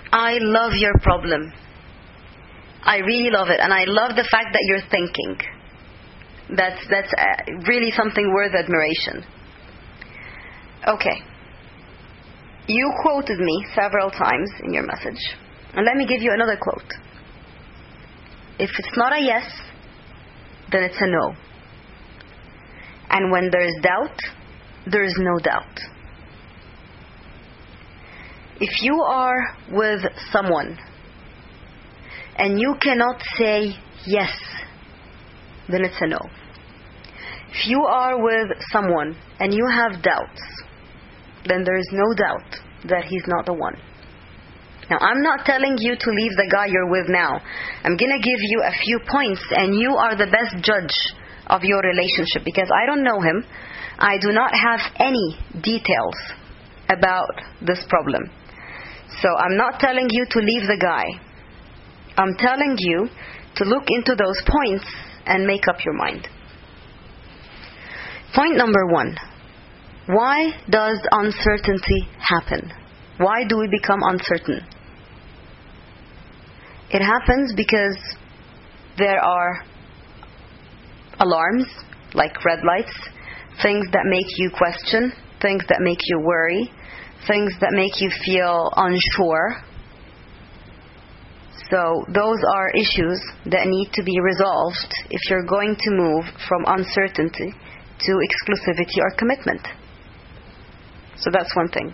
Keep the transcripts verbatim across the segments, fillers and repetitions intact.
I love your problem. I really love it. And I love the fact that you're thinking. That's, that's uh, really something worth admiration. Okay. You quoted me several times in your message. And let me give you another quote. If it's not a yes, then it's a no. And when there is doubt, there is no doubt. If you are with someone and you cannot say yes, then it's a no. If you are with someone and you have doubts, then there is no doubt that he's not the one. Now, I'm not telling you to leave the guy you're with now. I'm going to give you a few points, and you are the best judge of your relationship, because I don't know him. I do not have any details about this problem. So I'm not telling you to leave the guy. I'm telling you to look into those points and make up your mind. Point number one. Why does uncertainty happen? Why do we become uncertain? It happens because there are alarms, like red lights, things that make you question, things that make you worry, things that make you feel unsure. So those are issues that need to be resolved if you're going to move from uncertainty to exclusivity or commitment. So that's one thing.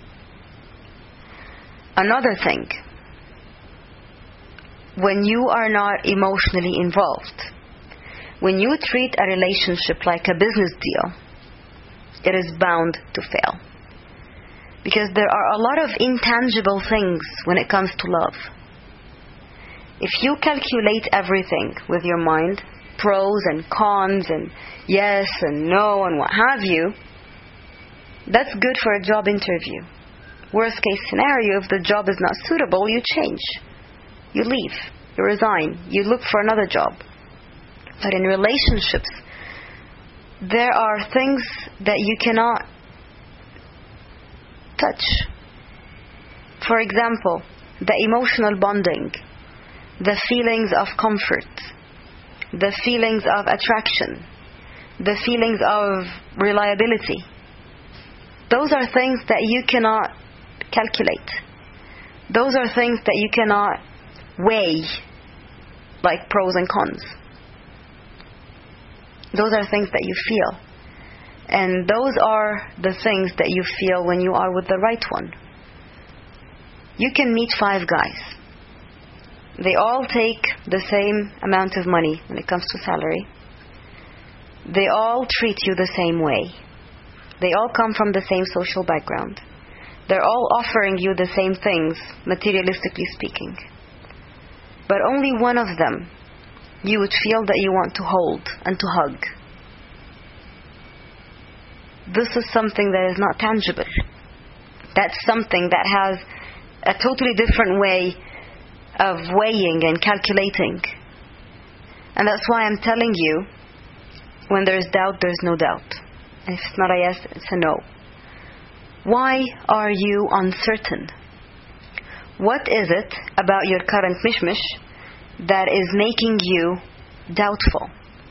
Another thing, when you are not emotionally involved, when you treat a relationship like a business deal, it is bound to fail. Because there are a lot of intangible things when it comes to love. If you calculate everything with your mind, pros and cons and yes and no and what have you, that's good for a job interview. Worst case scenario, if the job is not suitable, you change. You leave. You resign. You look for another job. But in relationships, there are things that you cannot touch. For example, the emotional bonding, the feelings of comfort, the feelings of attraction, the feelings of reliability. Those are things that you cannot calculate. Those are things that you cannot weigh, like pros and cons. Those are things that you feel. And those are the things that you feel when you are with the right one. You can meet five guys. They all take the same amount of money when it comes to salary. They all treat you the same way. They all come from the same social background. They're all offering you the same things, materialistically speaking. But only one of them you would feel that you want to hold and to hug. This is something that is not tangible. That's something that has a totally different way of weighing and calculating. And that's why I'm telling you, when there's doubt, there's no doubt. And if it's not a yes, it's a no. Why are you uncertain? What is it about your current mishmish that is making you doubtful?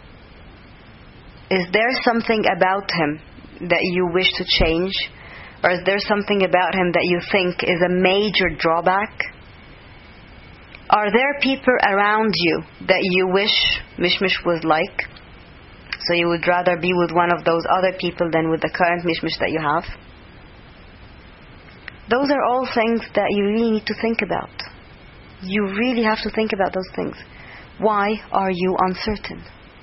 Is there something about him that you wish to change? Or is there something about him that you think is a major drawback? Are there people around you that you wish mishmish was like? So you would rather be with one of those other people than with the current mishmish that you have? Those are all things that you really need to think about. You really have to think about those things. Why are you uncertain?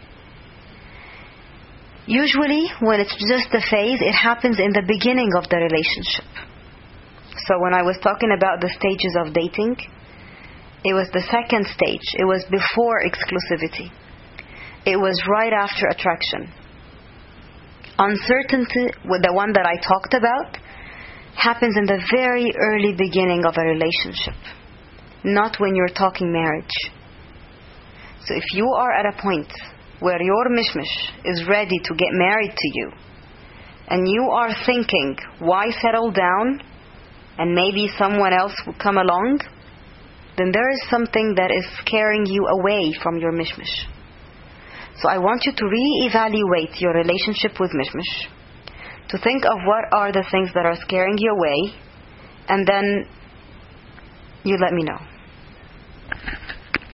Usually, when it's just a phase, it happens in the beginning of the relationship. So when I was talking about the stages of dating, it was the second stage. It was before exclusivity. It was right after attraction. Uncertainty, the one that I talked about, happens in the very early beginning of a relationship, not when you're talking marriage. So if you are at a point where your mishmish is ready to get married to you, and you are thinking, why settle down? and maybe someone else will come along, then there is something that is scaring you away from your mishmish. So I want you to re-evaluate your relationship with mishmish, to think of what are the things that are scaring you away, and then you let me know.